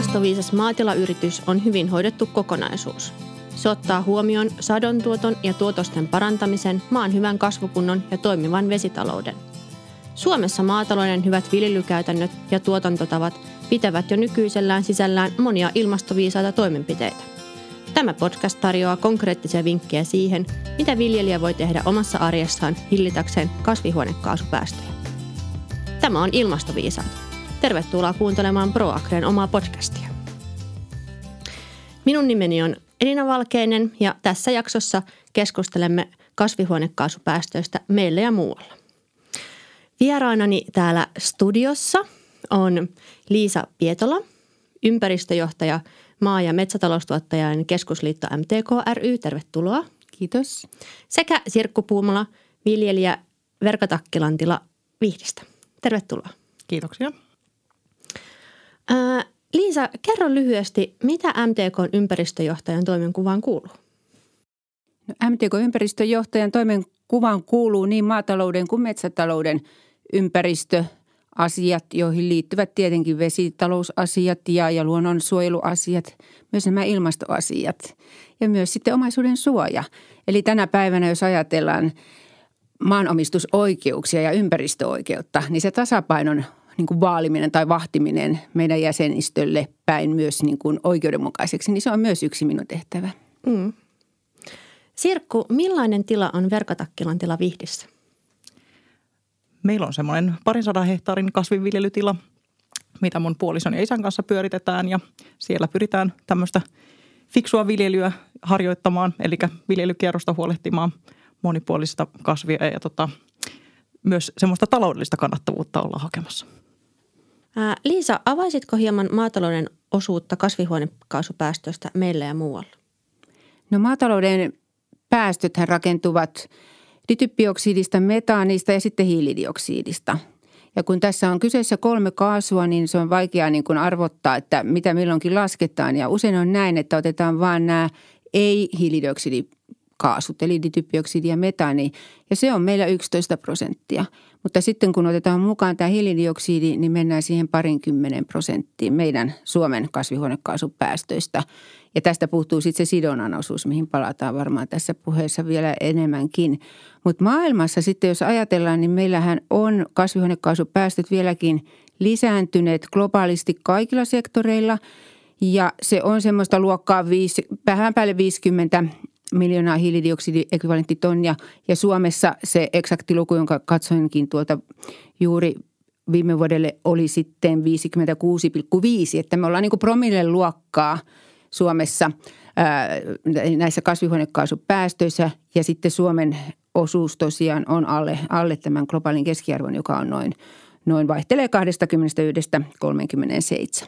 ilmastoviisas maatilayritys on hyvin hoidettu kokonaisuus. Se ottaa huomioon sadontuoton ja tuotosten parantamisen, maan hyvän kasvukunnon ja toimivan vesitalouden. Suomessa maatalouden hyvät viljelykäytännöt ja tuotantotavat pitävät jo nykyisellään sisällään monia ilmastoviisaita toimenpiteitä. Tämä podcast tarjoaa konkreettisia vinkkejä siihen, mitä viljelijä voi tehdä omassa arjessaan hillitäkseen kasvihuonekaasupäästöjä. Tämä on Ilmastoviisaat. Tervetuloa kuuntelemaan ProAgren omaa podcastia. Minun nimeni on Elina Valkeinen ja tässä jaksossa keskustelemme kasvihuonekaasupäästöistä meillä ja muualla. Vieraanani täällä studiossa on Liisa Pietola, ympäristöjohtaja Maa- ja metsätaloustuottajain keskusliitto MTK ry. Tervetuloa. Kiitos. Sekä Sirkku Puumala, viljelijä Verkatakkilantila Vihdistä. Tervetuloa. Kiitoksia. Liisa, kerro lyhyesti, mitä MTK:n ympäristöjohtajan toimenkuvaan kuuluu? No, MTK-ympäristöjohtajan toimenkuvaan kuuluu niin maatalouden kuin metsätalouden ympäristöasiat, joihin liittyvät tietenkin vesitalousasiat ja luonnonsuojeluasiat, myös nämä ilmastoasiat ja myös sitten omaisuuden suoja. Eli tänä päivänä, jos ajatellaan maanomistusoikeuksia ja ympäristöoikeutta, niin se tasapainon niin kuin vaaliminen tai vahtiminen meidän jäsenistölle päin myös niin kuin oikeudenmukaiseksi, niin se on myös yksi minun tehtävä. Sirkku, millainen tila on Verkatakkilan tila Vihdissä? Meillä on semmoinen 200 hehtaarin kasvinviljelytila, mitä mun puolison ja isän kanssa pyöritetään ja siellä pyritään tämmöistä fiksua viljelyä harjoittamaan, eli viljelykierrosta huolehtimaan monipuolisista kasvia ja myös semmoista taloudellista kannattavuutta ollaan hakemassa. Liisa, avaisitko hieman maatalouden osuutta kasvihuonekaasupäästöistä meillä ja muualla? No maatalouden päästöthän rakentuvat dityppioksidista, metaanista ja sitten hiilidioksidista. Ja kun tässä on kyseessä 3 kaasua, niin se on vaikea niin kuin arvottaa, että mitä milloinkin lasketaan. Ja usein on näin, että otetaan vaan nämä ei-hiilidioksidikaasut, eli dityppioksidi ja metaani. Ja se on meillä 11%. Mutta sitten kun otetaan mukaan tämä hiilidioksidi, niin mennään siihen 20% meidän Suomen kasvihuonekaasupäästöistä. Ja tästä puuttuu sitten se sidonnan osuus, mihin palataan varmaan tässä puheessa vielä enemmänkin. Mutta maailmassa sitten, jos ajatellaan, niin meillähän on kasvihuonekaasupäästöt vieläkin lisääntyneet globaalisti kaikilla sektoreilla. Ja se on semmoista luokkaa vähän päälle 50 miljoonaa hiilidioksidiekvivalenttitonnia. Ja Suomessa se eksakti luku, jonka katsoinkin tuolta juuri viime vuodelle, oli sitten 56,5. Että me ollaan niin kuin promillen luokkaa Suomessa näissä kasvihuonekaasupäästöissä ja sitten Suomen osuus tosiaan on alle tämän globaalin keskiarvon, joka on noin vaihtelee 21–37.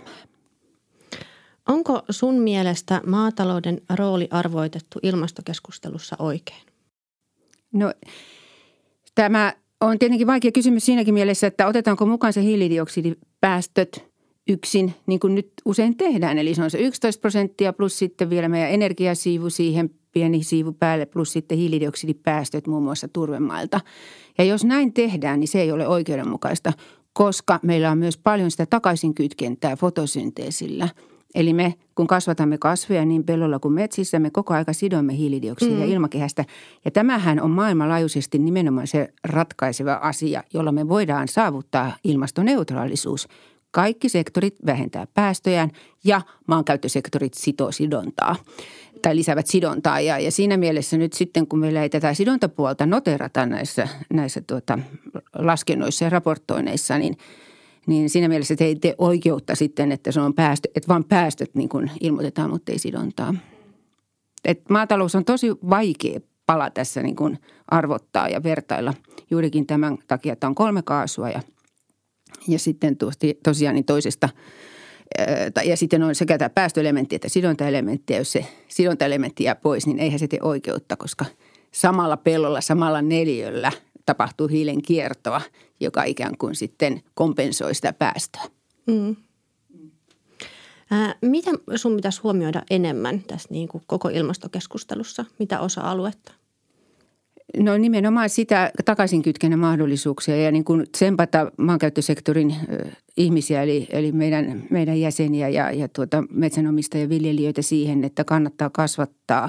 Onko sun mielestä maatalouden rooli arvoitettu ilmastokeskustelussa oikein? No tämä on tietenkin vaikea kysymys siinäkin mielessä, että otetaanko mukaan se hiilidioksidipäästöt yksin, niin kuin nyt usein tehdään. Eli se on se 11% plus sitten vielä meidän energiasiivu siihen, pieni siivu päälle plus sitten hiilidioksidipäästöt muun muassa turvemailta. Ja jos näin tehdään, niin se ei ole oikeudenmukaista, koska meillä on myös paljon sitä takaisinkytkentää fotosynteesillä. Eli me, kun kasvatamme kasveja niin pellolla kuin metsissä, me koko aika sidomme hiilidioksidia ilmakehästä. Ja tämähän on maailmanlaajuisesti nimenomaan se ratkaiseva asia, jolla me voidaan saavuttaa ilmastoneutraalisuus. Kaikki sektorit vähentää päästöjään ja maankäyttösektorit sitoo sidontaa tai lisäävät sidontaa. Ja siinä mielessä nyt sitten, kun meillä ei tätä sidontapuolta noterata näissä laskennoissa ja raportoineissa, niin siinä mielessä ei tee oikeutta sitten, että se on että vaan päästöt niin kuin ilmoitetaan, mutta ei sidontaa. Et maatalous on tosi vaikea pala tässä niin kuin arvottaa ja vertailla juurikin tämän takia, että on 3 kaasua ja sitten tosiaan niin toisesta ja sitten on sekä tämä päästöelementti että sidontaelementti. Ja jos se sidontaelementti jää pois, niin eihän se tee oikeutta, koska samalla pellolla, samalla neliöllä tapahtuu hiilen kiertoa, joka ikään kuin sitten kompensoi sitä päästöä. Mitä sun pitäisi huomioida enemmän tässä niin kuin koko ilmastokeskustelussa? Mitä osa-aluetta? No nimenomaan sitä takaisinkytkennän mahdollisuuksia ja niin kuin tsempata maankäyttösektorin ihmisiä eli meidän jäseniä ja metsänomistajia ja viljelijöitä siihen, että kannattaa kasvattaa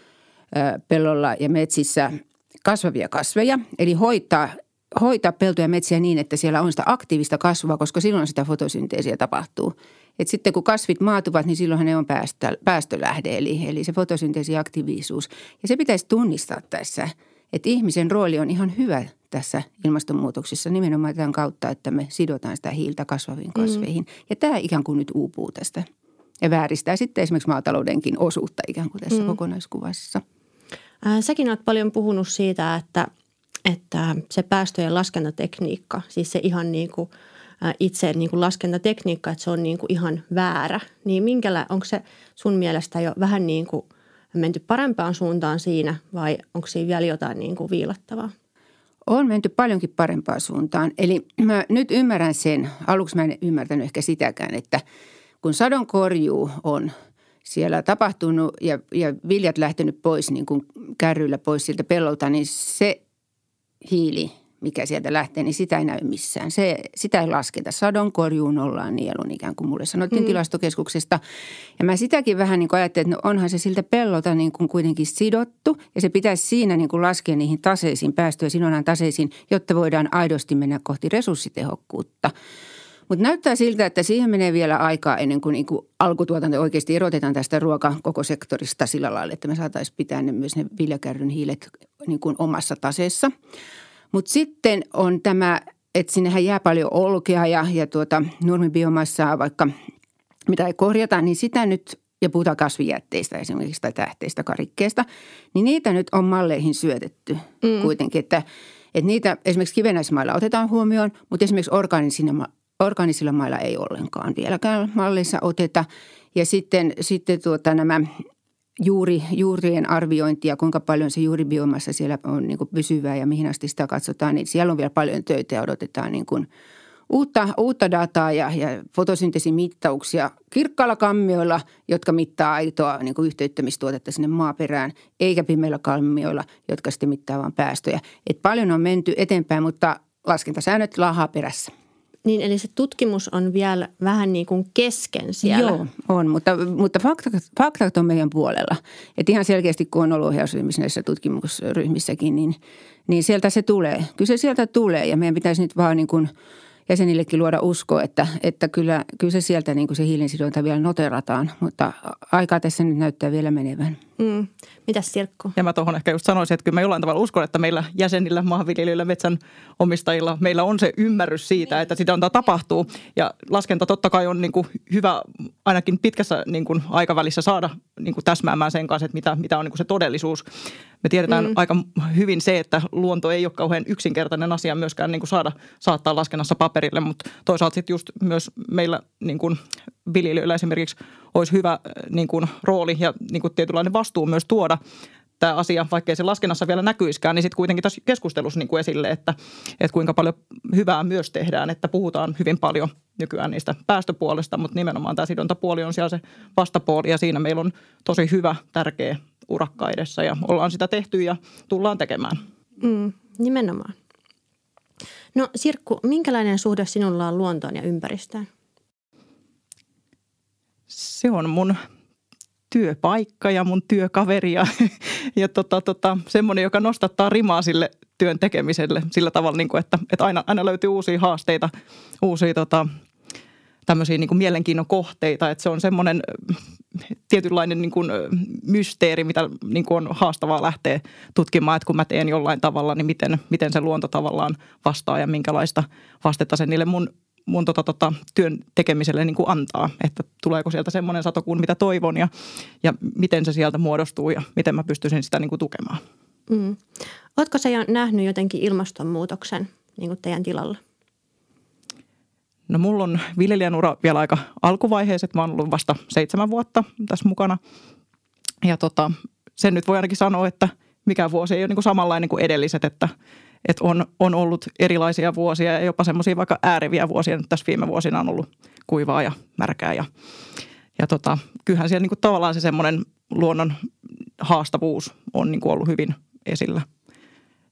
pellolla ja metsissä kasvavia kasveja. Eli hoitaa peltoja ja metsiä niin, että siellä on sitä aktiivista kasvua, koska silloin sitä fotosynteesiä tapahtuu. Et sitten kun kasvit maatuvat, niin silloinhan ne on päästölähde, eli se fotosynteesi ja aktiivisuus. Ja se pitäisi tunnistaa tässä, että ihmisen rooli on ihan hyvä tässä ilmastonmuutoksessa nimenomaan tämän kautta, että me sidotaan sitä hiiltä kasvaviin kasveihin. Ja tämä ikään kuin nyt uupuu tästä ja vääristää sitten esimerkiksi maataloudenkin osuutta ikään kuin tässä kokonaiskuvassa. Säkin olet paljon puhunut siitä, että se päästöjen laskentatekniikka, siis se ihan niin kuin itse niin kuin laskentatekniikka, että se on niin kuin ihan väärä. Niin onko se sun mielestä jo vähän niin kuin menty parempaan suuntaan siinä vai onko siinä vielä jotain niin kuin viilattavaa? On menty paljonkin parempaan suuntaan. Eli mä nyt ymmärrän sen, aluksi mä en ymmärtänyt ehkä sitäkään, että kun sadonkorjuu on siellä tapahtunut ja viljat lähtenyt pois niin kuin kärryillä pois siltä pellolta, niin se hiili, mikä sieltä lähtee, niin sitä ei näy missään. Sitä ei lasketa. Sadonkorjuun ollaan nielun ikään kuin mulle sanottiin tilastokeskuksesta. Ja mä sitäkin vähän niin kuin ajattelin, että no onhan se siltä pellolta niin kuin kuitenkin sidottu. Ja se pitäisi siinä niin kuin laskea niihin taseisiin, päästöjä sidonnan taseisiin, jotta voidaan aidosti mennä kohti resurssitehokkuutta. Mutta näyttää siltä, että siihen menee vielä aikaa ennen kuin niinku alkutuotanto oikeasti erotetaan tästä ruokakokosektorista sillä lailla, että me saataisiin pitää myös ne viljakärryn hiilet niin kuin omassa taseessa. Mutta sitten on tämä, että sinnehän jää paljon olkea ja nurmibiomassaa vaikka mitä ei korjata, niin sitä nyt, ja puhutaan kasvijätteistä esimerkiksi tai tähteistä, karikkeesta, niin niitä nyt on malleihin syötetty kuitenkin, että niitä esimerkiksi kivennäismailla otetaan huomioon, mutta esimerkiksi orgaanisilla mailla ei ollenkaan vieläkään malleissa oteta. Ja sitten nämä juurien arviointia, kuinka paljon se juuribiomassa siellä on niin kuin pysyvää ja mihin asti sitä katsotaan, niin siellä on vielä paljon töitä ja odotetaan niin kuin uutta dataa ja fotosyntesimittauksia kirkkailla kammioilla, jotka mittaa aitoa niin kuin yhteyttämistuotetta sinne maaperään, eikä pimeillä kammioilla, jotka sitten mittaa vain päästöjä. Et paljon on menty eteenpäin, mutta laskentasäännöt laahaa perässä. Niin, eli se tutkimus on vielä vähän niin kuin kesken siellä. Joo, on, mutta faktat on meidän puolella. Että ihan selkeästi, kun on ollut ohjausryhmissä näissä tutkimusryhmissäkin, niin sieltä se tulee. Kyllä se sieltä tulee ja meidän pitäisi nyt vaan niin kuin jäsenillekin luoda uskoa, että kyllä se sieltä niin kuin se hiilensidonta vielä noterataan, mutta aikaa tässä nyt näyttää vielä menevän. Mitäs Sirkku? Ja mä tuohon ehkä just sanoisin, että kyllä mä jollain tavalla uskon, että meillä jäsenillä, maanviljelijöillä, metsänomistajilla, meillä on se ymmärrys siitä, että sitä tapahtuu. Ja laskenta totta kai on niin kuin hyvä ainakin pitkässä niin kuin aikavälissä saada niin kuin täsmäämään sen kanssa, että mitä on niin kuin se todellisuus. Me tiedetään aika hyvin se, että luonto ei ole kauhean yksinkertainen asia myöskään niin kuin saattaa laskennassa paperille, mutta toisaalta sitten just myös meillä niin kuin viljelijöillä esimerkiksi olisi hyvä niin kuin rooli ja niin kuin tietynlainen vastuu myös tuoda tämä asia, vaikkei se laskennassa vielä näkyiskään, niin sitten kuitenkin tässä keskustelussa niin kuin esille, että kuinka paljon hyvää myös tehdään, että puhutaan hyvin paljon nykyään niistä päästöpuolesta, mutta nimenomaan tämä sidontapuoli on siellä se vastapuoli ja siinä meillä on tosi hyvä, tärkeä urakka edessä ja ollaan sitä tehty ja tullaan tekemään. Nimenomaan. No Sirkku, minkälainen suhde sinulla on luontoon ja ympäristöön? Se on mun työpaikka ja mun työkaveri ja semmoinen, joka nostattaa rimaa sille työn tekemiselle sillä tavalla, niin kuin, että aina löytyy uusia haasteita, uusia tämmöisiä niin kuin mielenkiinnon kohteita. Että se on semmoinen tietynlainen niin kuin mysteeri, mitä niin kuin on haastavaa lähteä tutkimaan, että kun mä teen jollain tavalla, niin miten se luonto tavallaan vastaa ja minkälaista vastetta se niille mun työn tekemiselle niin kuin antaa, että tuleeko sieltä semmoinen sato kuin mitä toivon ja miten se sieltä muodostuu ja miten mä pystyisin sitä niin kuin tukemaan. Ootko sä jo nähnyt jotenkin ilmastonmuutoksen niin kuin teidän tilalla? No mulla on viljelijän ura vielä aika alkuvaiheessa, että mä oon ollut vasta 7 vuotta tässä mukana ja sen nyt voi ainakin sanoa, että mikään vuosi ei ole niin kuin samanlainen kuin edelliset, että on ollut erilaisia vuosia ja jopa semmoisia vaikka ääreviä vuosia. Nyt tässä viime vuosina on ollut kuivaa ja märkää ja kyllähän siellä niin kuin tavallaan se semmoinen luonnon haastavuus on niin kuin ollut hyvin esillä.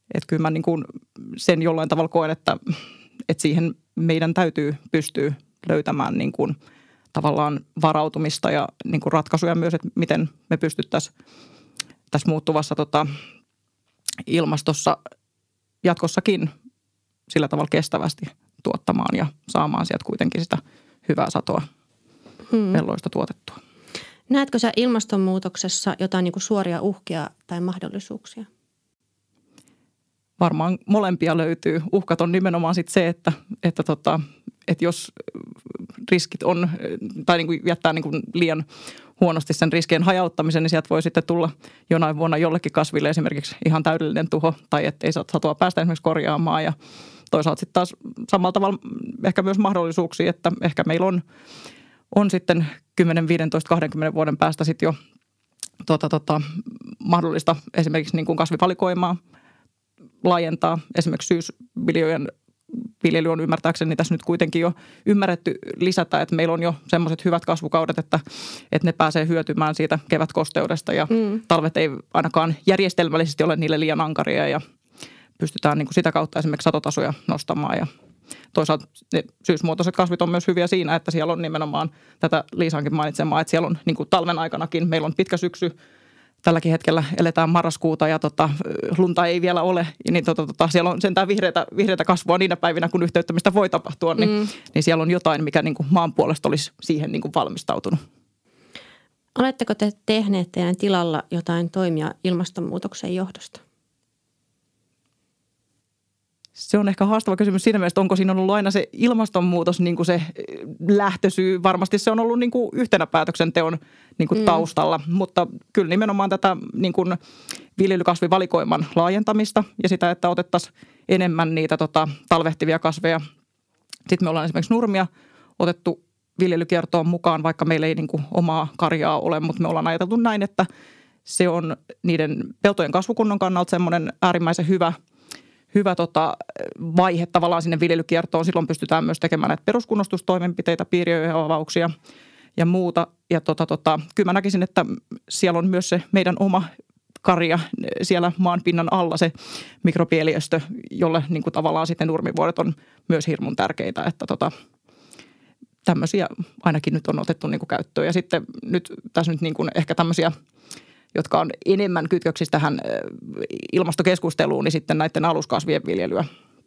Että kyllä mä niin kuin sen jollain tavalla koen, että siihen meidän täytyy pystyä löytämään niin kuin tavallaan varautumista ja niin kuin ratkaisuja myös, että miten me pystyttäisiin tässä muuttuvassa ilmastossa jatkossakin sillä tavalla kestävästi tuottamaan ja saamaan sieltä kuitenkin sitä hyvää satoa pelloista tuotettua. Näetkö sä ilmastonmuutoksessa jotain niin kuin suoria uhkia tai mahdollisuuksia? Varmaan molempia löytyy. Uhkat on nimenomaan sit se, että jos riskit on tai niin kuin jättää niin kuin liian huonosti sen riskien hajauttamisen, niin sieltä voi sitten tulla jonain vuonna jollekin kasville esimerkiksi ihan täydellinen tuho tai ettei satoa päästä esimerkiksi korjaamaan. Ja toisaalta sitten taas samalla tavalla ehkä myös mahdollisuuksia, että ehkä meillä on sitten 10, 15, 20 vuoden päästä sitten jo mahdollista esimerkiksi niin kuin kasvivalikoimaa laajentaa. Esimerkiksi syysviljojen viljely on ymmärtääkseni tässä nyt kuitenkin jo ymmärretty lisätä, että meillä on jo semmoiset hyvät kasvukaudet, että ne pääsee hyötymään siitä kevätkosteudesta ja talvet ei ainakaan järjestelmällisesti ole niille liian ankaria ja pystytään niin kuin sitä kautta esimerkiksi satotasoja nostamaan ja toisaalta ne syysmuotoiset kasvit on myös hyviä siinä, että siellä on nimenomaan tätä Liisankin mainitsemaa, että siellä on niin kuin talven aikanakin, meillä on pitkä syksy, tälläkin hetkellä eletään marraskuuta ja lunta ei vielä ole, niin siellä on sentään vihreätä kasvua niinä päivinä, kun yhteyttämistä voi tapahtua, niin siellä on jotain, mikä niin kuin maan puolesta olisi siihen niin kuin valmistautunut. Oletteko te tehneet teidän tilalla jotain toimia ilmastonmuutoksen johdosta? Se on ehkä haastava kysymys siinä mielessä, onko siinä ollut aina se ilmastonmuutos niin kuin se lähtösyy. Varmasti se on ollut niin kuin yhtenä päätöksenteon niin kuin taustalla, mutta kyllä nimenomaan tätä niin kuin viljelykasvivalikoiman laajentamista ja sitä, että otettaisiin enemmän niitä talvehtivia kasveja. Sitten me ollaan esimerkiksi nurmia otettu viljelykiertoon mukaan, vaikka meillä ei niin kuin omaa karjaa ole, mutta me ollaan ajateltu näin, että se on niiden peltojen kasvukunnon kannalta semmoinen äärimmäisen hyvä vaihe tavallaan sinne viljelykiertoon. Silloin pystytään myös tekemään näitä peruskunnostustoimenpiteitä, piiriöiden avauksia ja muuta. Ja kyllä mä näkisin, että siellä on myös se meidän oma karja siellä maanpinnan alla, se mikrobieliöstö, jolle niin kuin tavallaan sitten nurmivuodet on myös hirmun tärkeitä, että tämmöisiä ainakin nyt on otettu niin kuin käyttöön. Ja sitten nyt tässä nyt niin kuin ehkä tämmöisiä, jotka on enemmän kytköksissä tähän ilmastokeskusteluun, niin sitten näiden aluskasvien viljelyä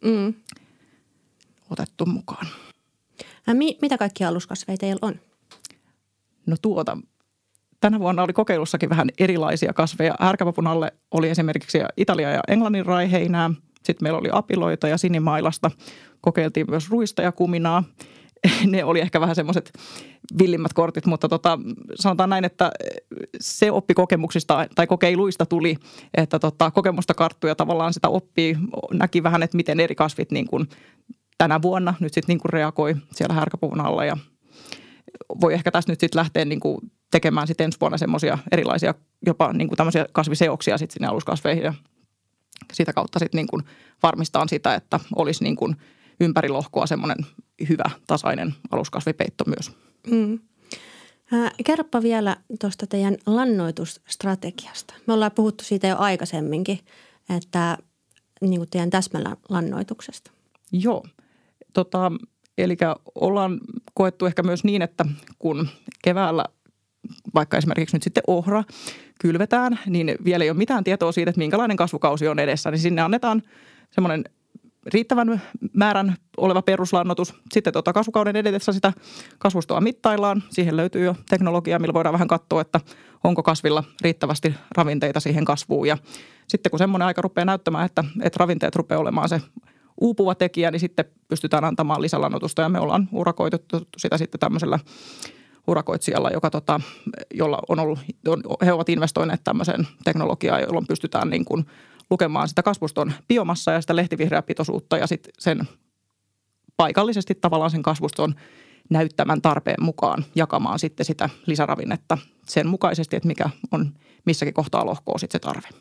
otettu mukaan. Mitä kaikkia aluskasveja teillä on? No tänä vuonna oli kokeilussakin vähän erilaisia kasveja. Härkäpapun alle oli esimerkiksi Italia ja Englannin raiheinää. Sitten meillä oli apiloita ja sinimailasta. Kokeiltiin myös ruista ja kuminaa. Ne oli ehkä vähän semmoiset villimmät kortit, mutta sanotaan näin, että se oppi kokemuksista tai kokeiluista tuli, että kokemusta karttui ja tavallaan sitä oppii, näki vähän, että miten eri kasvit niin kuin tänä vuonna nyt sitten niin kuin reagoi siellä härkäpuvun alla ja voi ehkä tässä nyt sitten lähteä niin kuin tekemään sitten ensi vuonna semmoisia erilaisia jopa niin kuin tämmöisiä kasviseoksia sitten sinne aluskasveihin ja sitä kautta sitten niin kuin varmistaa sitä, että olisi niin kuin ympäri lohkoa semmoinen hyvä, tasainen aluskasvipeitto myös. Kerropa vielä tuosta teidän lannoitusstrategiasta. Me ollaan puhuttu siitä jo aikaisemminkin, että niin kuin teidän täsmällä lannoituksesta. Joo, eli ollaan koettu ehkä myös niin, että kun keväällä vaikka esimerkiksi nyt sitten ohra kylvetään, niin vielä ei ole mitään tietoa siitä, että minkälainen kasvukausi on edessä, niin sinne annetaan semmoinen riittävän määrän oleva peruslannoitus. Sitten kasvukauden edetessä sitä kasvustoa mittaillaan. Siihen löytyy jo teknologiaa, millä voidaan vähän katsoa, että onko kasvilla riittävästi ravinteita siihen kasvuun. Ja sitten kun semmoinen aika rupeaa näyttämään, että ravinteet rupeaa olemaan se uupuva tekijä, niin sitten pystytään antamaan lisälannoitusta. Ja me ollaan urakoitettu sitä sitten tämmöisellä urakoitsijalla, jolla on ollut, he ovat investoineet tämmöiseen teknologiaan, jolloin pystytään niin kuin lukemaan sitä kasvuston biomassaa ja sitä lehtivihreää pitoisuutta ja sitten sen paikallisesti tavallaan sen kasvuston näyttämän tarpeen mukaan jakamaan sitten sitä lisäravinnetta sen mukaisesti, että mikä on missäkin kohtaa lohkoa sitten se tarve.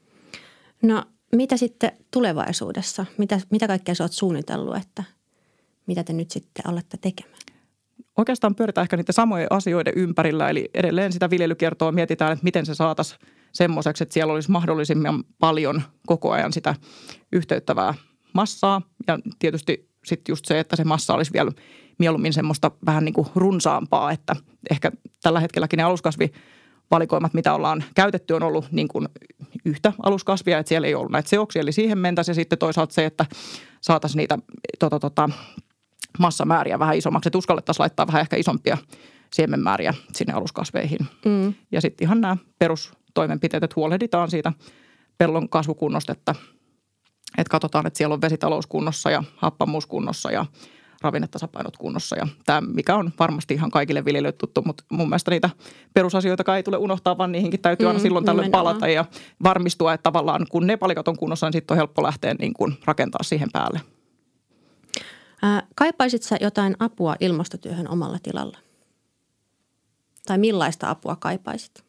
No mitä sitten tulevaisuudessa? Mitä kaikkea sä oot suunnitellut, että mitä te nyt sitten olette tekemään? Oikeastaan pyöritään ehkä niiden samojen asioiden ympärillä, eli edelleen sitä viljelykiertoa mietitään, että miten se saataisiin semmoiseksi, että siellä olisi mahdollisimman paljon koko ajan sitä yhteyttävää massaa. Ja tietysti sitten just se, että se massa olisi vielä mieluummin semmoista vähän niin kuin runsaampaa, että ehkä tällä hetkelläkin ne aluskasvivalikoimat, mitä ollaan käytetty, on ollut niin kuin yhtä aluskasvia, että siellä ei ollut näitä seoksia, eli siihen mentäisiin. Ja sitten toisaalta se, että saataisiin niitä massamääriä vähän isommaksi, että uskallettaisiin laittaa vähän ehkä isompia siemenmääriä sinne aluskasveihin. Ja sitten ihan nämä perustoimenpiteet, että huolehditaan siitä pellon kasvukunnosta, että katsotaan, että siellä on vesitalous kunnossa ja happamuus kunnossa ja ravinnetasapainot kunnossa. Ja tämä, mikä on varmasti ihan kaikille viljelijöille tuttu, mutta mun mielestä niitä perusasioita ei tule unohtaa, vaan niihinkin täytyy aina silloin tällöin palata ja varmistua, että tavallaan kun ne palikat on kunnossa, niin sitten on helppo lähteä niin kuin rakentaa siihen päälle. Kaipaisit sä jotain apua ilmastotyöhön omalla tilalla? Tai millaista apua kaipaisit?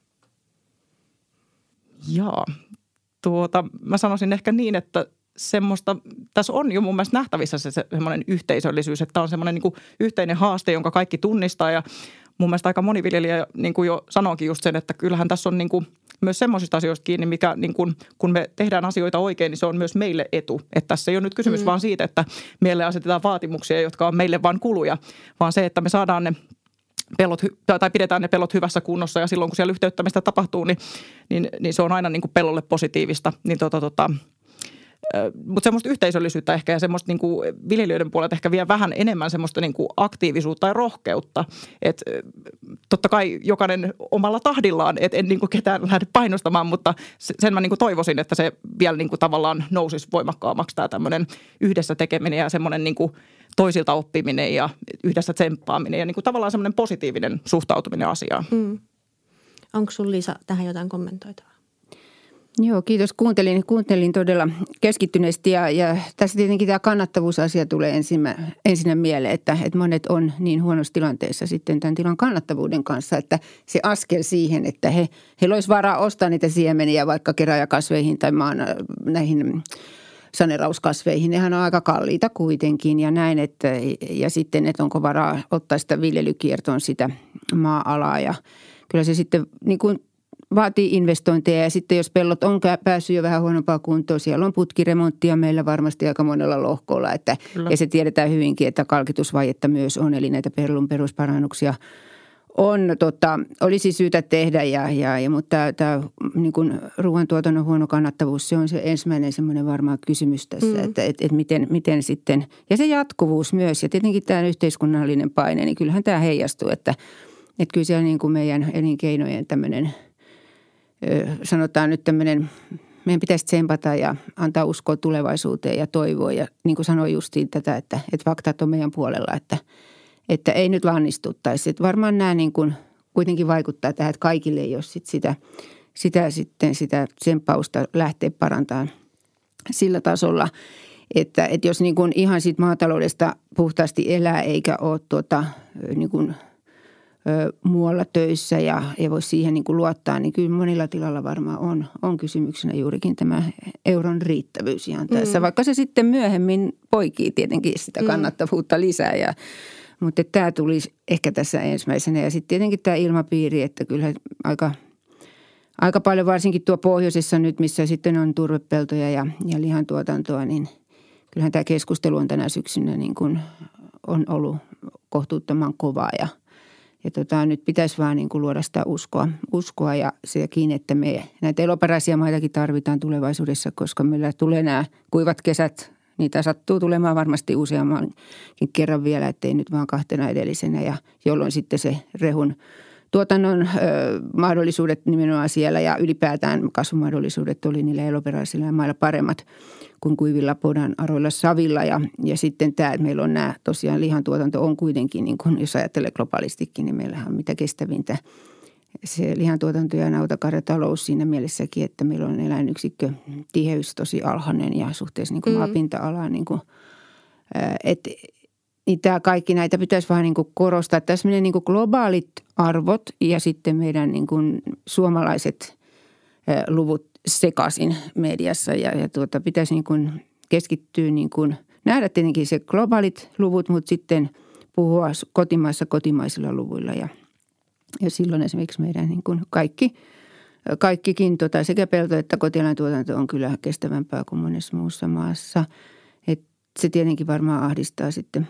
Jaa, mä sanoisin ehkä niin, että semmoista, tässä on jo mun mielestä nähtävissä se semmoinen yhteisöllisyys, että tämä on semmoinen niin kuin yhteinen haaste, jonka kaikki tunnistaa ja mun mielestä aika moni viljelijä niin kuin jo sanoikin just sen, että kyllähän tässä on niin kuin myös semmoisista asioista kiinni, mikä niin kuin, kun me tehdään asioita oikein, niin se on myös meille etu. Että tässä ei ole nyt kysymys vaan siitä, että meille asetetaan vaatimuksia, jotka on meille vain kuluja, vaan se, että me saadaan ne pellot, tai pidetään ne pellot hyvässä kunnossa ja silloin kun siellä yhteyttämistä tapahtuu, niin se on aina niin kuin pellolle positiivista. Niin mutta semmoista yhteisöllisyyttä ehkä ja semmoista niin kuin viljelijöiden puolelta ehkä vielä vähän enemmän semmoista niin kuin aktiivisuutta ja rohkeutta. Että totta kai jokainen omalla tahdillaan, että en niin kuin ketään lähde painostamaan, mutta sen mä niin kuin toivoisin, että se vielä niin kuin tavallaan nousisi voimakkaammaksi tämä tämmöinen yhdessä tekeminen ja semmoinen niin kuin toisilta oppiminen ja yhdessä tsemppaaminen ja niin kuin tavallaan semmoinen positiivinen suhtautuminen asiaan. Onko sun Liisa tähän jotain kommentoitavaa? Joo, kiitos. Kuuntelin todella keskittyneesti ja tässä tietenkin tämä kannattavuusasia tulee ensinnä mieleen, että monet on niin huonossa tilanteessa sitten tämän tilan kannattavuuden kanssa, että se askel siihen, että heillä olisi varaa ostaa niitä siemeniä vaikka kerääjäkasveihin tai näihin saneerauskasveihin. Nehän on aika kalliita kuitenkin ja näin, ja sitten, että onko varaa ottaa sitä viljelykiertoon sitä maa-alaa ja kyllä se sitten niin kuin vaatii investointeja ja sitten jos pellot on päässyt jo vähän huonompaa kuntoon, siellä on putkiremonttia meillä varmasti aika monella lohkolla. Ja se tiedetään hyvinkin, että kalkitusvajetta myös on, eli näitä pellon perusparannuksia olisi syytä tehdä. Mutta tämä niin kuin ruoantuotannon huono kannattavuus, se on se ensimmäinen semmoinen varmaan kysymys tässä, että miten sitten, ja se jatkuvuus myös ja tietenkin tämä yhteiskunnallinen paine, niin kyllähän tämä heijastuu, että kyllä siellä niin kuin meidän elinkeinojen tämmöinen sanotaan nyt tämmöinen, meidän pitäisi tsempata ja antaa uskoa tulevaisuuteen ja toivoa. Ja niin kuin sanoin justiin tätä, että faktat on meidän puolella, että ei nyt lannistuttaisi. Että varmaan nämä niin kuin kuitenkin vaikuttaa tähän, että kaikille ei ole sitä tsemppausta lähteä parantamaan sillä tasolla. Että jos niin kuin ihan siitä maataloudesta puhtaasti elää eikä ole niin kuin muualla töissä ja ei voi siihen niin kuin luottaa, niin kyllä monilla tilalla varmaan on kysymyksenä juurikin tämä euron riittävyys ihan tässä. Vaikka se sitten myöhemmin poikii tietenkin sitä kannattavuutta lisää. Mutta tämä tuli ehkä tässä ensimmäisenä. Ja sitten tietenkin tämä ilmapiiri, että kyllä aika paljon varsinkin tuo pohjoisessa nyt, missä sitten on turvepeltoja ja lihantuotantoa, niin kyllähän tämä keskustelu on tänä syksynä niin kuin on ollut kohtuuttoman kovaa ja nyt pitäisi vaan niin kuin luoda sitä uskoa ja sekin, että me näitä eloperäisiä maitakin tarvitaan tulevaisuudessa, koska meillä tulee nämä kuivat kesät. Niitä sattuu tulemaan varmasti useammankin kerran vielä, ettei nyt vaan kahtena edellisenä ja jolloin sitten se rehun tuotannon mahdollisuudet nimenomaan siellä ja ylipäätään kasvumahdollisuudet oli niillä eloperäisillä mailla paremmat kuin kuivilla podan aroilla savilla. Ja sitten tämä, että meillä on nämä tosiaan lihantuotanto on kuitenkin, niin kuin jos ajattelee globaalistikin, niin meillähän on mitä kestävintä se lihantuotanto ja nautakarjatalous siinä mielessäkin, että meillä on eläinyksikkö tiheys tosi alhainen ja suhteessa niin kuin maapinta-alaan. Niin tämä kaikki näitä pitäisi vähän niin kuin korostaa. Tässä menee niin kuin globaalit arvot ja sitten meidän niin kuin suomalaiset luvut sekaisin mediassa ja pitäisi niin kuin keskittyä niin kuin nähdä tietenkin se globaalit luvut, mutta sitten puhua kotimaisilla luvuilla ja silloin esimerkiksi meidän niin kuin kaikki kaikkikin sekä pelto- että kotieläintuotanto on kyllä kestävämpää kuin monessa muussa maassa. Et se tietenkin varmaan ahdistaa sitten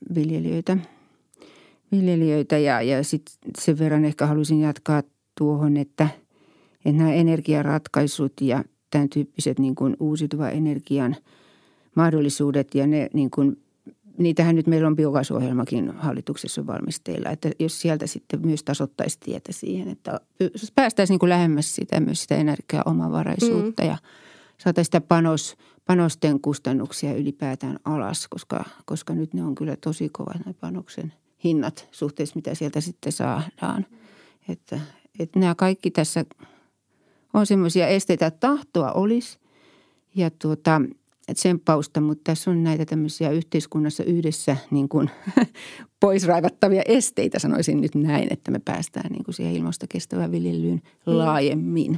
viljelijöitä ja sitten sen verran ehkä haluaisin jatkaa tuohon, että nämä energiaratkaisut ja tämän tyyppiset niin kuin uusiutuvan energian mahdollisuudet ja ne niin kuin, niitähän nyt meillä on biokaasuohjelmakin hallituksessa valmisteilla, että jos sieltä sitten myös tasoittaisi tietä siihen, että päästäisiin niin kuin lähemmäs sitä, myös sitä energiaomavaraisuutta ja saataisiin sitä panosten kustannuksia ylipäätään alas, koska nyt ne on kyllä tosi kovat ne panoksen hinnat suhteessa, mitä sieltä sitten saadaan. Että nämä kaikki tässä on semmoisia esteitä, että tahtoa olisi ja tsemppausta, mutta tässä on näitä tämmöisiä yhteiskunnassa yhdessä niin kuin pois raivattavia esteitä, sanoisin nyt näin, että me päästään niin kuin siihen ilmastokestävään viljelyyn laajemmin.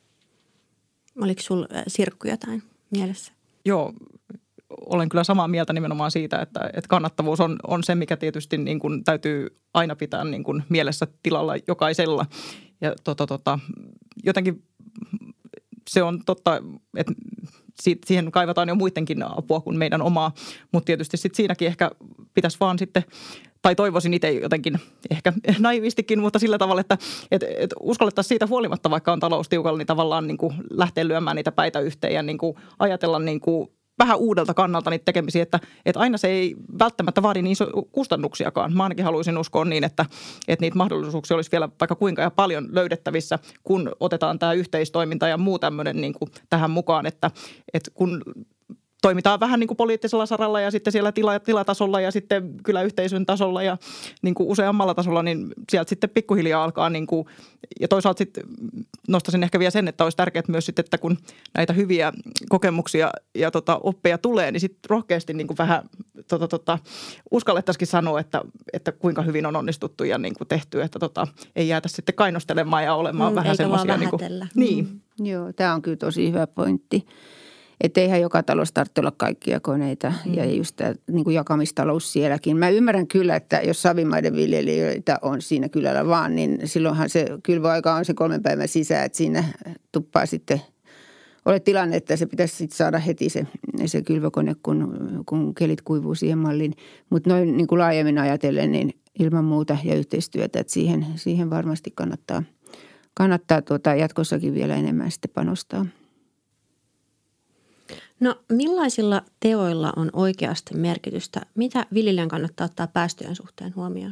Oliko sinulla Sirkku jotain mielessä? Joo, olen kyllä samaa mieltä nimenomaan siitä, että kannattavuus on se, mikä tietysti niin kuin täytyy aina pitää niin kuin mielessä tilalla jokaisella. Ja jotenkin se on totta, että siihen kaivataan jo muidenkin apua kuin meidän omaa, mutta tietysti sitten siinäkin ehkä pitäisi vaan sitten, tai toivoisin itse jotenkin ehkä naivistikin, mutta sillä tavalla, että uskallettaisiin siitä huolimatta, vaikka on talous tiukalla, niin tavallaan niin kuin lähteä lyömään niitä päitä yhteen ja niin kuin ajatella niin kuin vähän uudelta kannalta niitä tekemisiä, että aina se ei välttämättä vaadi niin kustannuksiakaan. Mä ainakin haluaisin uskoa niin, että niitä mahdollisuuksia olisi vielä vaikka kuinka ja paljon löydettävissä, kun otetaan tämä yhteistoiminta ja muu tämmöinen niin kuin tähän mukaan, että kun toimitaan vähän niin kuin poliittisella saralla ja sitten siellä tilatasolla ja sitten kyläyhteisön tasolla ja niin kuin useammalla tasolla, niin sieltä sitten pikkuhiljaa alkaa niin kuin, ja toisaalta sitten nostaisin ehkä vielä sen, että olisi tärkeää myös sitten, että kun näitä hyviä kokemuksia ja oppeja tulee, niin sitten rohkeasti niin kuin vähän uskallettaisikin sanoa, että kuinka hyvin on onnistuttu ja niin kuin tehty, että ei jäätä sitten kainostelemaan ja olemaan vähän semmoisia. Eikä vaan vähätellä. Niin. Joo, tämä on kyllä tosi hyvä pointti. Että eihän joka talossa tarvitse olla kaikkia koneita ja just tämä niin kuin jakamistalous sielläkin. Mä ymmärrän kyllä, että jos savimaiden viljelijöitä on siinä kylällä vaan, niin silloinhan se kylvöaika on se 3 päivän sisään, että siinä tuppaa sitten ole tilanne, että se pitäisi sitten saada heti se kylvökone, kun kelit kuivuu siihen malliin. Mutta noin niin kuin laajemmin ajatellen, niin ilman muuta ja yhteistyötä, että siihen varmasti kannattaa jatkossakin vielä enemmän sitten panostaa. No millaisilla teoilla on oikeasti merkitystä? Mitä viljelijän kannattaa ottaa päästöjen suhteen huomioon?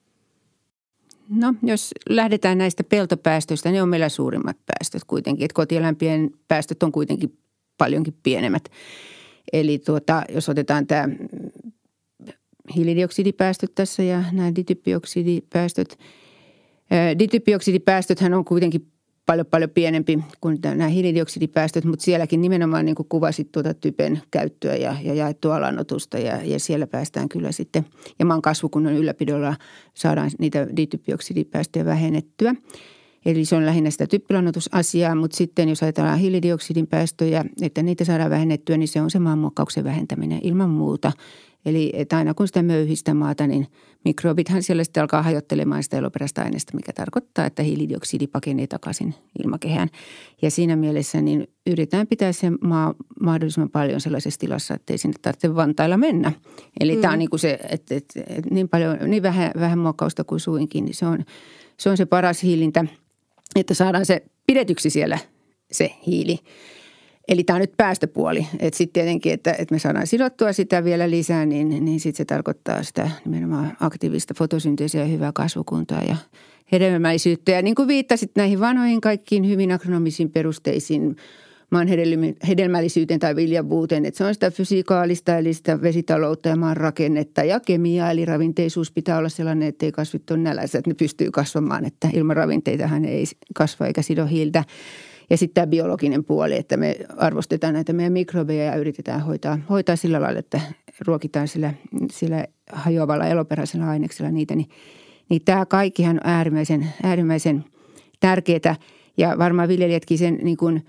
No jos lähdetään näistä peltopäästöistä, ne on meillä suurimmat päästöt kuitenkin. Että kotieläinpien päästöt on kuitenkin paljonkin pienemmät. Eli jos otetaan tämä hiilidioksidipäästöt tässä ja nämä ditypioksidipäästöt. Ditypioksidipäästöthän on kuitenkin paljon pienempi kuin nämä hiilidioksidipäästöt, mutta sielläkin nimenomaan niin kuin kuvasit typen käyttöä ja jaettua lannoitusta ja siellä päästään kyllä sitten ja maan kasvukunnon ylläpidolla saadaan niitä ditypioksidipäästöjä vähennettyä. Eli se on lähinnä sitä typpilannoitusasiaa, mutta sitten jos ajatellaan hiilidioksidin päästöjä, että niitä saadaan vähennettyä, niin se on se maanmuokkauksen vähentäminen ilman muuta. Eli että aina kun sitä möyhistä maata, niin mikrobithan siellä sitten alkaa hajottelemaan sitä eloperäistä aineesta, mikä tarkoittaa, että hiilidioksidi pakenee takaisin ilmakehään. Ja siinä mielessä niin yritetään pitää se maa mahdollisimman paljon sellaisessa tilassa, että ei sinne tarvitse vantailla mennä. Eli tämä on niin kuin se, että niin paljon, niin vähän muokkausta kuin suinkin, niin se on se paras hiilintä, että saadaan se pidetyksi siellä se hiili. Eli tämä on nyt päästöpuoli. Että sitten tietenkin, että me saadaan sidottua sitä vielä lisää, niin sitten se tarkoittaa sitä nimenomaan aktiivista fotosynteesiä ja hyvää kasvukuntaa ja hedelmällisyyttä. Ja niin kuin viittasit näihin vanhoihin kaikkiin hyvin agronomisiin perusteisiin maan hedelmällisyyteen tai viljavuuteen, että se on sitä fysikaalista eli sitä vesitaloutta ja maan rakennetta ja kemiaa. Eli ravinteisuus pitää olla sellainen, että ei kasvit ole nälässä, että ne pystyy kasvamaan, että ilman ravinteitahan ei kasva eikä sido hiiltä. Ja sitten tämä biologinen puoli, että me arvostetaan näitä meidän mikrobeja ja yritetään hoitaa sillä lailla, että ruokitaan sillä hajoavalla eloperäisellä aineksella niitä. Niin tämä kaikkihan on äärimmäisen tärkeää ja varmaan viljelijätkin sen niin kuin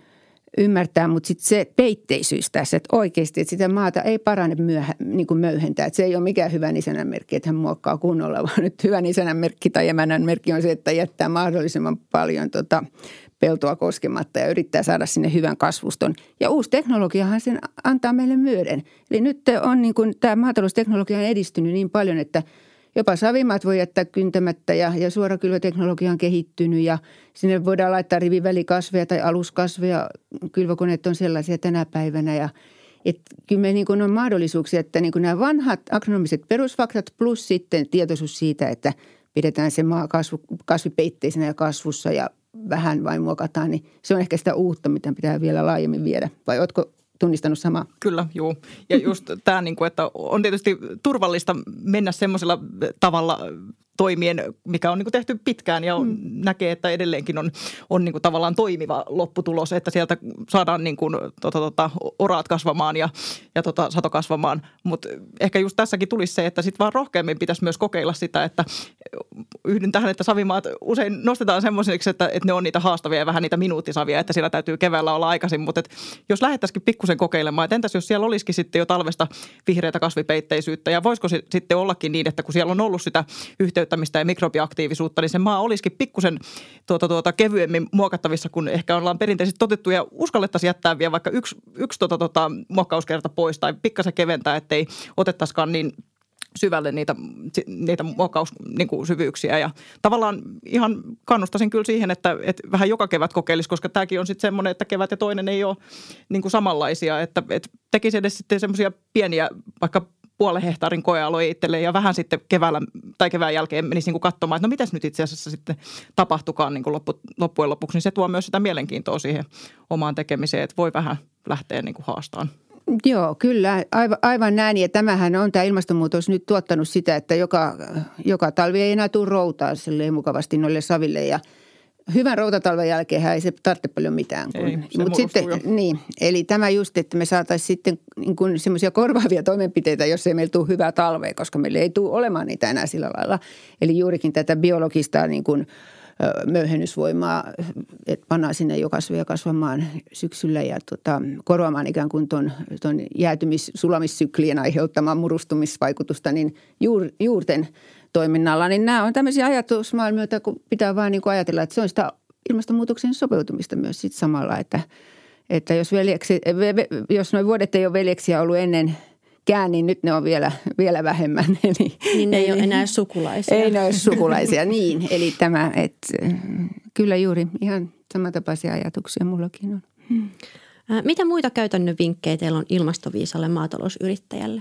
ymmärtää, mutta sitten se peitteisyys tässä, että oikeasti, että sitä maata ei parane niin kuin möyhentää. Että se ei ole mikään hyvän isännän merkki, että hän muokkaa kunnolla, vaan nyt hyvän isännän merkki tai emännän merkki on se, että jättää mahdollisimman paljon peltoa koskematta ja yrittää saada sinne hyvän kasvuston. Ja uusi teknologiahan sen antaa meille myöden. Eli nyt on niin kuin, tämä maatalousteknologia on edistynyt niin paljon, että jopa savimaat voi jättää kyntämättä ja suorakylvöteknologia on kehittynyt ja sinne voidaan laittaa rivivälikasveja tai aluskasveja. Kylvökoneet on sellaisia tänä päivänä ja kyllä me niin kuin on mahdollisuuksia, että niin kuin nämä vanhat agronomiset perusfaktat plus sitten tietoisuus siitä, että pidetään se maa kasvipeitteisenä ja kasvussa ja vähän vain muokataan, niin se on ehkä sitä uutta, mitä pitää vielä laajemmin viedä. Vai ootko tunnistanut samaa? Kyllä, juu. Ja just tämä, että on tietysti turvallista mennä semmoisella tavalla toimien, mikä on tehty pitkään ja näkee, että edelleenkin on tavallaan toimiva lopputulos, että sieltä saadaan oraat kasvamaan ja sato kasvamaan. Mutta ehkä just tässäkin tulisi se, että sitten vaan rohkeammin pitäisi myös kokeilla sitä, että yhdyn tähän, että savimaat usein nostetaan semmoiseksi, että ne on niitä haastavia ja vähän niitä minuuttisavia, että siellä täytyy keväällä olla aikaisin. Mutta jos lähdettäisikin pikkusen kokeilemaan, että entäs jos siellä olisikin sitten jo talvesta vihreätä kasvipeitteisyyttä ja voisiko sitten ollakin niin, että kun siellä on ollut sitä yhteyttämistä ja mikrobiaktiivisuutta, niin se maa olisikin pikkusen kevyemmin muokattavissa, kun ehkä ollaan perinteisesti totettu ja uskallettaisiin jättää vielä vaikka yksi muokkauskerta pois tai pikkasen keventää, ettei otettaisikaan niin syvälle niitä muokkaussyvyyksiä. Ja tavallaan ihan kannustaisin kyllä siihen, että vähän joka kevät kokeilisi, koska tämäkin on sitten semmoinen, että kevät ja toinen ei ole samanlaisia. Että tekisi edes sitten semmoisia pieniä, vaikka puolen hehtaarin koealoja itselleen ja vähän sitten keväällä tai kevään jälkeen menisi katsomaan, että no mitäs nyt itse asiassa sitten tapahtukaan loppujen lopuksi. Niin se tuo myös sitä mielenkiintoa siihen omaan tekemiseen, että voi vähän lähteä haastamaan. Joo, kyllä. Aivan näin. Ja tämähän on tämä ilmastonmuutos nyt tuottanut sitä, että joka talvi ei enää tule routaa silleen mukavasti noille saville. Ja hyvän routatalven jälkeen ei se tarvitse paljon mitään. Mutta sitten, niin, eli tämä just, että me saataisiin sitten niin semmoisia korvaavia toimenpiteitä, jos ei meillä tule hyvää talvea, koska meillä ei tule olemaan niitä enää sillä lailla. Eli juurikin tätä biologista niin kuin möyhennysvoimaa, että pannaan sinne jo kasveja kasvamaan syksyllä ja korvaamaan ikään kuin tuon sulamissyklien aiheuttamaan murustumisvaikutusta niin juurten toiminnalla. Niin nämä on tämmöisiä ajatusmaailmia, kun pitää vaan niin kuin ajatella, että se on sitä ilmastonmuutoksen sopeutumista myös sit samalla, että jos nuo vuodet ei ole veljeksiä ollut ennen niin nyt ne on vielä vähemmän. Niin ne ei ole enää sukulaisia. Ei ne ole sukulaisia, niin. Eli tämä, että kyllä juuri ihan samantapaisia ajatuksia mullakin on. Mitä muita käytännön vinkkejä teillä on ilmastoviisalle maatalousyrittäjälle?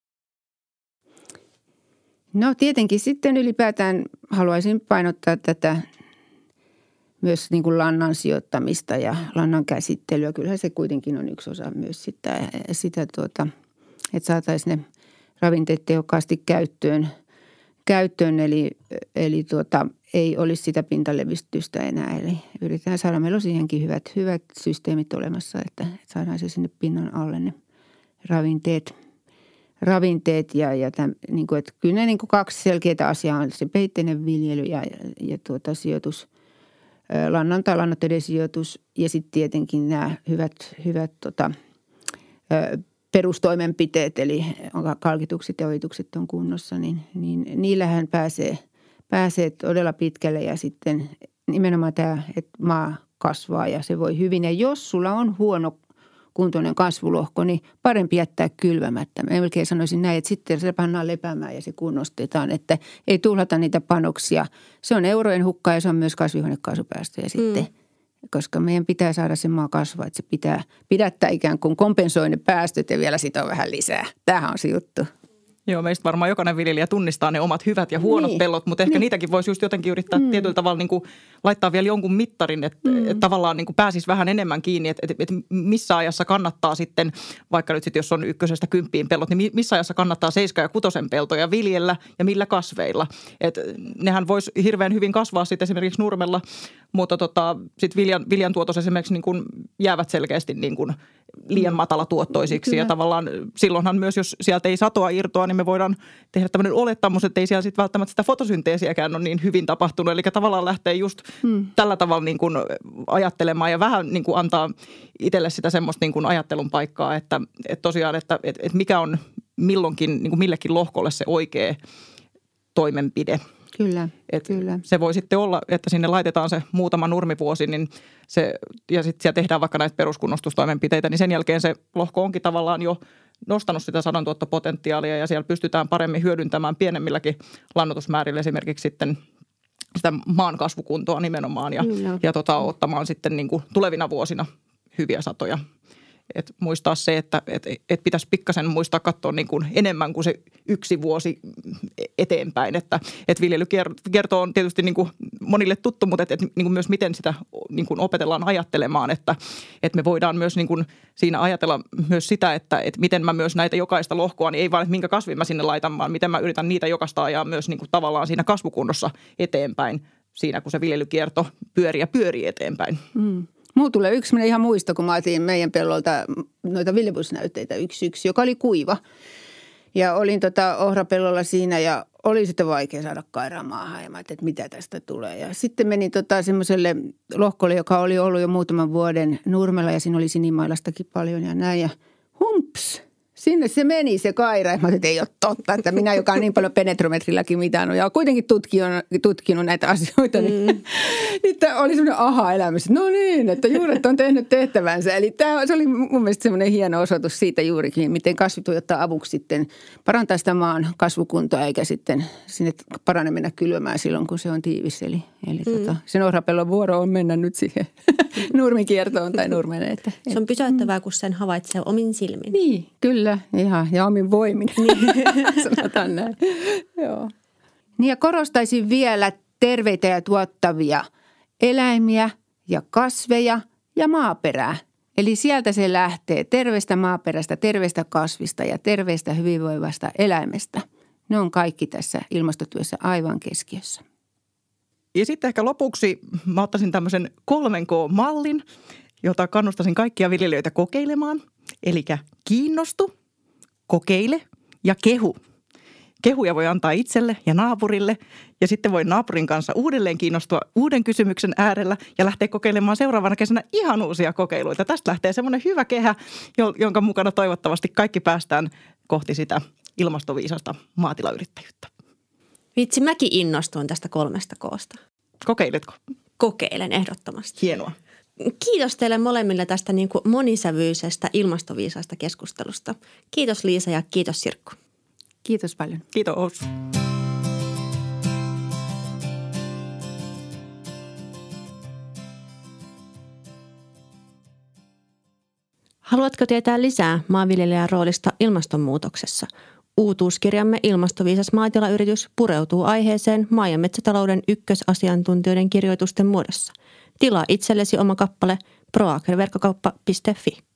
No tietenkin sitten ylipäätään haluaisin painottaa tätä myös niin kuin lannan sijoittamista ja lannan käsittelyä. Kyllähän se kuitenkin on yksi osa myös sitä että saataisiin ne ravinteet tehokkaasti käyttöön eli ei olisi sitä pintalevistystä enää. Eli yritetään saada, meillä on siihenkin hyvät systeemit olemassa, että saadaan se sinne pinnan alle ne ravinteet ja niin kuin, että kyllä ne niin kuin kaksi selkeää asiaa on se peitteinen viljely ja sijoitus, lannan tai lannoitteiden sijoitus ja sitten tietenkin nämä hyvät perustoimenpiteet, eli kalkitukset ja ojitukset on kunnossa, niin niillähän pääsee todella pitkälle ja sitten nimenomaan tämä, että maa kasvaa ja se voi hyvin. Ja jos sulla on huono kuntoinen kasvulohko, niin parempi jättää kylvämättä. Mä melkein sanoisin näin, että sitten se pannaan lepäämään ja se kunnostetaan, että ei tuhlata niitä panoksia. Se on eurojen hukkaa ja se on myös kasvihuonekaasupäästöjä sitten. Koska meidän pitää saada se maa kasvaa, että se pitää pidättää ikään kuin kompensoi ne päästöt ja vielä sitä on vähän lisää. Tämähän on se juttu. Joo, meistä varmaan jokainen viljelijä tunnistaa ne omat hyvät ja huonot pellot, mutta ehkä niitäkin voisi just jotenkin yrittää tietyllä tavalla niin kuin laittaa vielä jonkun mittarin, että tavallaan niin kuin pääsisi vähän enemmän kiinni, että missä ajassa kannattaa sitten, vaikka nyt sitten jos on 1–10 pellot, niin missä ajassa kannattaa 7 ja 6 peltoja viljellä ja millä kasveilla. Että nehän voisi hirveän hyvin kasvaa sitten esimerkiksi nurmella, mutta sitten viljan tuotos esimerkiksi niin kuin jäävät selkeästi niin kuin liian matalatuottoisiksi. Ja tavallaan silloinhan myös, jos sieltä ei satoa irtoa, niin me voidaan tehdä tämmöinen olettamus, että ei siellä sitten välttämättä sitä fotosynteesiäkään ole niin hyvin tapahtunut. Eli tavallaan lähtee just tällä tavalla niin kuin ajattelemaan ja vähän niin kuin antaa itselle sitä semmoista niin kuin ajattelun paikkaa, että tosiaan, että mikä on milloinkin niin kuin millekin lohkolle se oikea toimenpide. Kyllä, kyllä. Se voi sitten olla, että sinne laitetaan se muutama nurmivuosi niin ja sitten siellä tehdään vaikka näitä peruskunnostustoimenpiteitä, niin sen jälkeen se lohko onkin tavallaan jo nostanut sitä sadontuottopotentiaalia ja siellä pystytään paremmin hyödyntämään pienemmilläkin lannoitusmäärillä esimerkiksi sitten sitä maan kasvukuntoa nimenomaan ja ottamaan sitten niin kuin tulevina vuosina hyviä satoja. Et muistaa se, että pitäisi pikkasen muistaa katsoa niin kuin enemmän kuin se yksi vuosi eteenpäin. Että viljelykierto on tietysti niin kuin monille tuttu, mutta niin kuin myös miten sitä niin kuin opetellaan ajattelemaan. Että me voidaan myös niin kuin siinä ajatella myös sitä, että miten mä myös näitä jokaista lohkoa, niin ei vaan, että minkä kasvin mä sinne laitan, vaan miten mä yritän niitä jokaista ajaa myös niin kuin tavallaan siinä kasvukunnossa eteenpäin. Siinä kun se viljelykierto pyörii eteenpäin. Mulla tulee yksi ihan muisto, kun mä otin meidän pellolta noita viljelysnäytteitä yksi, joka oli kuiva. Ja olin ohrapellolla siinä ja oli sitten vaikea saada kairaa maahan ja mä ajattelin, että mitä tästä tulee. Ja sitten menin semmoiselle lohkolle, joka oli ollut jo muutaman vuoden nurmella ja siinä oli sinimailastakin paljon ja näin. Ja humps! Sinne se meni se kaira ja mä ajattelin, että ei ole totta, että minä, joka on niin paljon penetrometrilläkin mitannut ja olen kuitenkin tutkinut näitä asioita, niin oli semmoinen aha-elämys, että no niin, että juuret on tehnyt tehtävänsä. Eli se oli mun mielestä semmoinen hieno osoitus siitä juurikin, miten kasvit voi ottaa avuksi sitten parantaa sitä maan kasvukuntoa eikä sitten sinne parane mennä kylmään silloin, kun se on tiivis. Eli sen ohrapellon vuoro on mennä nyt siihen nurmikiertoon tai nurmeen. Se on pysäyttävää, kun sen havaitsee omin silmin. Niin, kyllä. Ihan, ja omin voimin. Sanotaan näin. Joo. Niin ja korostaisin vielä terveitä ja tuottavia eläimiä ja kasveja ja maaperää. Eli sieltä se lähtee terveestä maaperästä, terveestä kasvista ja terveestä hyvinvoivasta eläimestä. Ne on kaikki tässä ilmastotyössä aivan keskiössä. Ja sitten ehkä lopuksi mä ottaisin tämmöisen 3K-mallin, jota kannustaisin kaikkia viljelijöitä kokeilemaan. Eli kiinnostu, kokeile ja kehu. Kehuja voi antaa itselle ja naapurille ja sitten voi naapurin kanssa uudelleen kiinnostua uuden kysymyksen äärellä ja lähteä kokeilemaan seuraavana kesänä ihan uusia kokeiluita. Tästä lähtee semmoinen hyvä kehä, jonka mukana toivottavasti kaikki päästään kohti sitä ilmastoviisasta maatilayrittäjyyttä. Vitsi, mäkin innostuin tästä 3K:sta. Kokeiletko? Kokeilen ehdottomasti. Hienoa. Kiitos teille molemmille tästä niin kuin monisävyisestä ilmastoviisaasta keskustelusta. Kiitos Liisa ja kiitos Sirkku. Kiitos paljon. Kiitos. Haluatko tietää lisää maanviljelijän roolista ilmastonmuutoksessa? Uutuuskirjamme Ilmastoviisas maatilayritys pureutuu aiheeseen maa- ja metsätalouden ykkösasiantuntijoiden kirjoitusten muodossa. Tilaa itsellesi oma kappale proagriverkkokauppa.fi.